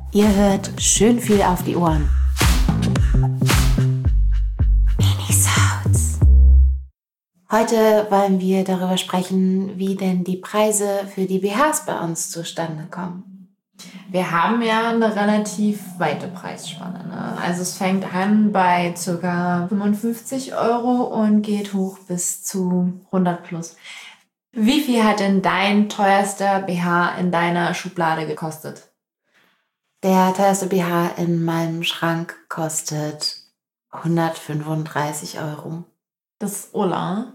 Ihr hört schön viel auf die Ohren. Minisounds. Heute wollen wir darüber sprechen, wie denn die Preise für die BHs bei uns zustande kommen. Wir haben ja eine relativ weite Preisspanne, ne? Also es fängt an bei ca. 55 € und geht hoch bis zu 100 plus. Wie viel hat denn dein teuerster BH in deiner Schublade gekostet? Der teuerste BH in meinem Schrank kostet 135 €. Das ist Ulla.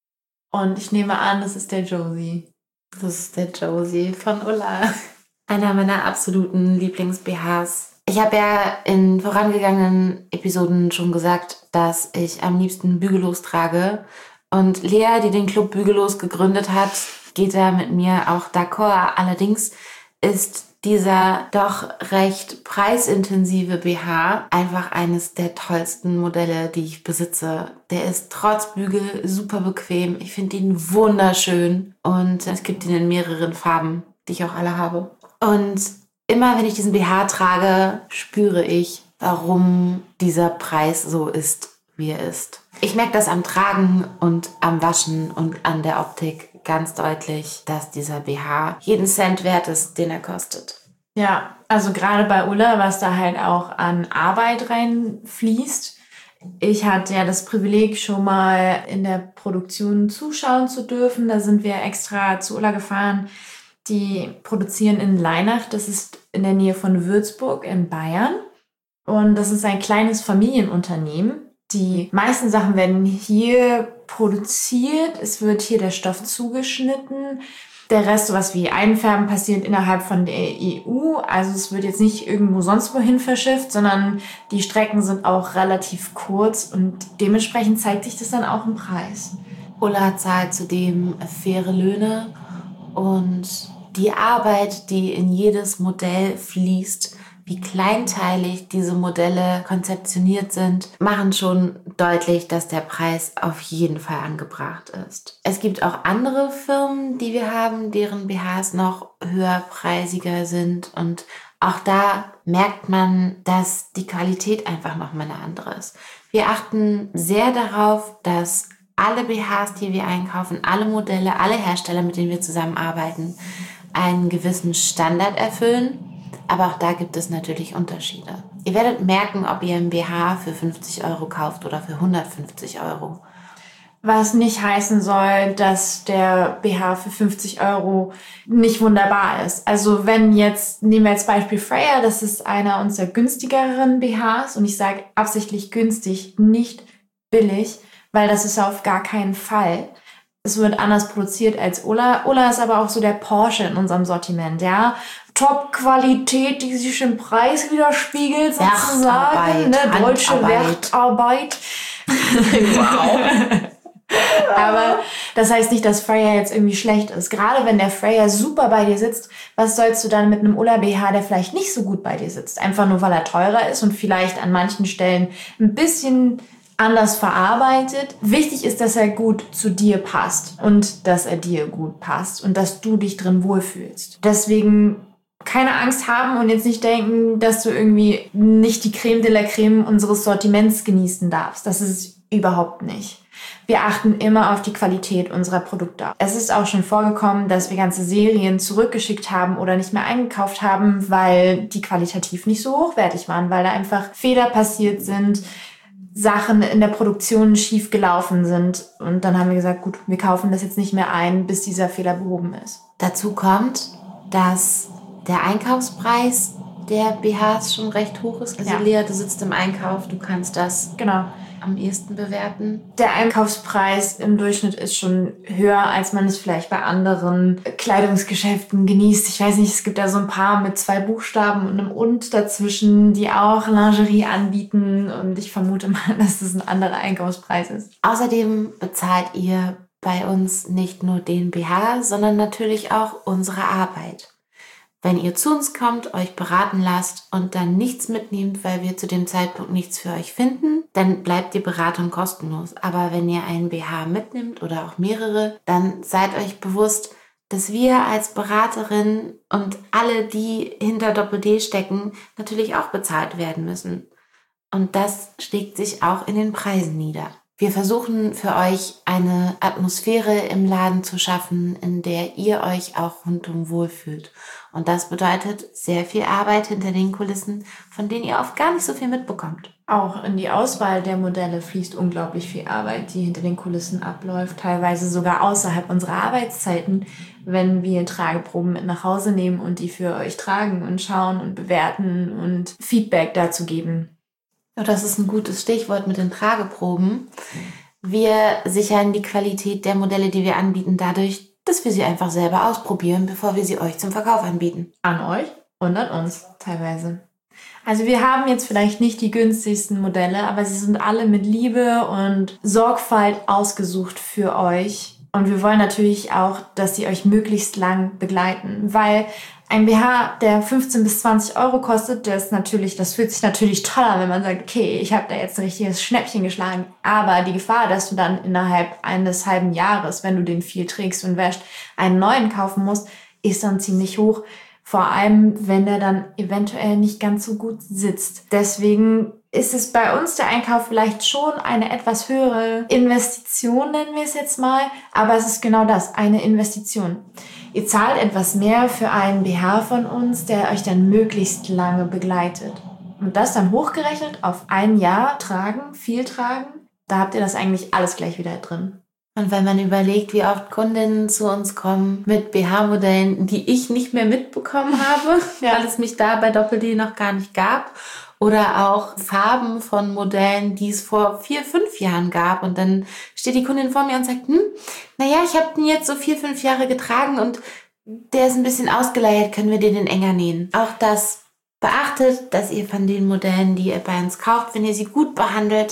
Und ich nehme an, das ist der Josie. Das ist der Josie von Ulla. Einer meiner absoluten Lieblings-BHs. Ich habe ja in vorangegangenen Episoden schon gesagt, dass ich am liebsten bügellos trage. Und Lea, die den Club Bügellos gegründet hat, geht da mit mir auch d'accord. Allerdings ist dieser doch recht preisintensive BH einfach eines der tollsten Modelle, die ich besitze. Der ist trotz Bügel super bequem. Ich finde ihn wunderschön und es gibt ihn in mehreren Farben, die ich auch alle habe. Und immer wenn ich diesen BH trage, spüre ich, warum dieser Preis so ist, wie er ist. Ich merke das am Tragen und am Waschen und an der Optik ganz deutlich, dass dieser BH jeden Cent wert ist, den er kostet. Ja, also gerade bei Ulla, was da halt auch an Arbeit reinfließt. Ich hatte ja das Privileg, schon mal in der Produktion zuschauen zu dürfen. Da sind wir extra zu Ulla gefahren. Die produzieren in Leinach, das ist in der Nähe von Würzburg in Bayern. Und das ist ein kleines Familienunternehmen. Die meisten Sachen werden hier produziert. Es wird hier der Stoff zugeschnitten. Der Rest, sowas wie Einfärben, passiert innerhalb von der EU. Also es wird jetzt nicht irgendwo sonst wohin verschifft, sondern die Strecken sind auch relativ kurz und dementsprechend zeigt sich das dann auch im Preis. Ulla zahlt zudem faire Löhne und die Arbeit, die in jedes Modell fließt, wie kleinteilig diese Modelle konzeptioniert sind, machen schon deutlich, dass der Preis auf jeden Fall angebracht ist. Es gibt auch andere Firmen, die wir haben, deren BHs noch höherpreisiger sind und auch da merkt man, dass die Qualität einfach nochmal eine andere ist. Wir achten sehr darauf, dass alle BHs, die wir einkaufen, alle Modelle, alle Hersteller, mit denen wir zusammenarbeiten, einen gewissen Standard erfüllen. Aber auch da gibt es natürlich Unterschiede. Ihr werdet merken, ob ihr einen BH für 50 € kauft oder für 150 €. Was nicht heißen soll, dass der BH für 50 € nicht wunderbar ist. Also wenn jetzt, nehmen wir als Beispiel Freya, das ist einer unserer günstigeren BHs und ich sage absichtlich günstig, nicht billig, weil das ist auf gar keinen Fall. Es wird anders produziert als Ulla. Ulla ist aber auch so der Porsche in unserem Sortiment, ja. Top-Qualität, die sich im Preis widerspiegelt, sozusagen. Ne? Deutsche Wertarbeit. Wow. Aber das heißt nicht, dass Freya jetzt irgendwie schlecht ist. Gerade wenn der Freya super bei dir sitzt, was sollst du dann mit einem Ulla BH, der vielleicht nicht so gut bei dir sitzt? Einfach nur, weil er teurer ist und vielleicht an manchen Stellen ein bisschen anders verarbeitet. Wichtig ist, dass er gut zu dir passt und dass er dir gut passt und dass du dich drin wohlfühlst. Deswegen keine Angst haben und jetzt nicht denken, dass du irgendwie nicht die Creme de la Creme unseres Sortiments genießen darfst. Das ist es überhaupt nicht. Wir achten immer auf die Qualität unserer Produkte. Es ist auch schon vorgekommen, dass wir ganze Serien zurückgeschickt haben oder nicht mehr eingekauft haben, weil die qualitativ nicht so hochwertig waren, weil da einfach Fehler passiert sind, Sachen in der Produktion schief gelaufen sind. Und dann haben wir gesagt, gut, wir kaufen das jetzt nicht mehr ein, bis dieser Fehler behoben ist. Dazu kommt, dass der Einkaufspreis der BHs schon recht hoch ist. Also ja. Lea, du sitzt im Einkauf, du kannst das am ehesten bewerten. Der Einkaufspreis im Durchschnitt ist schon höher, als man es vielleicht bei anderen Kleidungsgeschäften genießt. Ich weiß nicht, es gibt da so ein paar mit 2 Buchstaben und einem Und dazwischen, die auch Lingerie anbieten. Und ich vermute mal, dass das ein anderer Einkaufspreis ist. Außerdem bezahlt ihr bei uns nicht nur den BH, sondern natürlich auch unsere Arbeit. Wenn ihr zu uns kommt, euch beraten lasst und dann nichts mitnehmt, weil wir zu dem Zeitpunkt nichts für euch finden, dann bleibt die Beratung kostenlos. Aber wenn ihr einen BH mitnimmt oder auch mehrere, dann seid euch bewusst, dass wir als Beraterin und alle, die hinter Doppel-D stecken, natürlich auch bezahlt werden müssen. Und das schlägt sich auch in den Preisen nieder. Wir versuchen für euch eine Atmosphäre im Laden zu schaffen, in der ihr euch auch rundum wohlfühlt. Und das bedeutet sehr viel Arbeit hinter den Kulissen, von denen ihr oft gar nicht so viel mitbekommt. Auch in die Auswahl der Modelle fließt unglaublich viel Arbeit, die hinter den Kulissen abläuft, teilweise sogar außerhalb unserer Arbeitszeiten, wenn wir Trageproben mit nach Hause nehmen und die für euch tragen und schauen und bewerten und Feedback dazu geben. Ja, das ist ein gutes Stichwort mit den Trageproben. Wir sichern die Qualität der Modelle, die wir anbieten, dadurch, dass wir sie einfach selber ausprobieren, bevor wir sie euch zum Verkauf anbieten. An euch und an uns teilweise. Also wir haben jetzt vielleicht nicht die günstigsten Modelle, aber sie sind alle mit Liebe und Sorgfalt ausgesucht für euch. Und wir wollen natürlich auch, dass sie euch möglichst lang begleiten, weil ein BH, der 15 bis 20 Euro kostet, das fühlt sich natürlich toll an, wenn man sagt, okay, ich habe da jetzt ein richtiges Schnäppchen geschlagen. Aber die Gefahr, dass du dann innerhalb eines halben Jahres, wenn du den viel trägst und wäschst, einen neuen kaufen musst, ist dann ziemlich hoch. Vor allem, wenn der dann eventuell nicht ganz so gut sitzt. Deswegen ist es bei uns der Einkauf vielleicht schon eine etwas höhere Investition, nennen wir es jetzt mal. Aber es ist genau das, eine Investition. Ihr zahlt etwas mehr für einen BH von uns, der euch dann möglichst lange begleitet. Und das dann hochgerechnet auf ein Jahr tragen, viel tragen, da habt ihr das eigentlich alles gleich wieder drin. Und wenn man überlegt, wie oft Kundinnen zu uns kommen mit BH-Modellen, die ich nicht mehr mitbekommen habe, weil es mich da bei Doppel-D noch gar nicht gab, oder auch Farben von Modellen, die es vor 4, 5 Jahren gab, und dann steht die Kundin vor mir und sagt, naja, ich habe den jetzt so 4, 5 Jahre getragen und der ist ein bisschen ausgeleiert, können wir den enger nähen. Auch das beachtet, dass ihr von den Modellen, die ihr bei uns kauft, wenn ihr sie gut behandelt,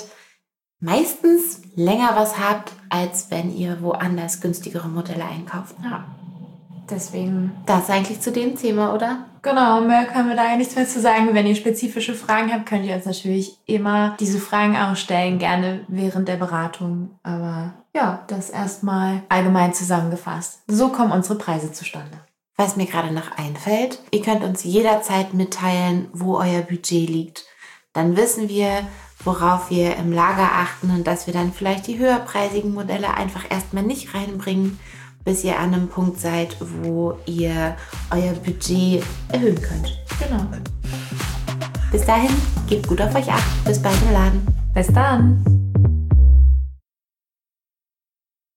meistens länger was habt, als wenn ihr woanders günstigere Modelle einkauft. Ja, deswegen. Das eigentlich zu dem Thema, oder? Genau, mehr können wir da ja nichts mehr zu sagen. Wenn ihr spezifische Fragen habt, könnt ihr uns natürlich immer diese Fragen auch stellen, gerne während der Beratung. Aber ja, das erstmal allgemein zusammengefasst. So kommen unsere Preise zustande. Was mir gerade noch einfällt, ihr könnt uns jederzeit mitteilen, wo euer Budget liegt. Dann wissen wir, worauf wir im Lager achten und dass wir dann vielleicht die höherpreisigen Modelle einfach erstmal nicht reinbringen, bis ihr an einem Punkt seid, wo ihr euer Budget erhöhen könnt. Genau. Bis dahin, gebt gut auf euch acht. Bis bald im Laden. Bis dann.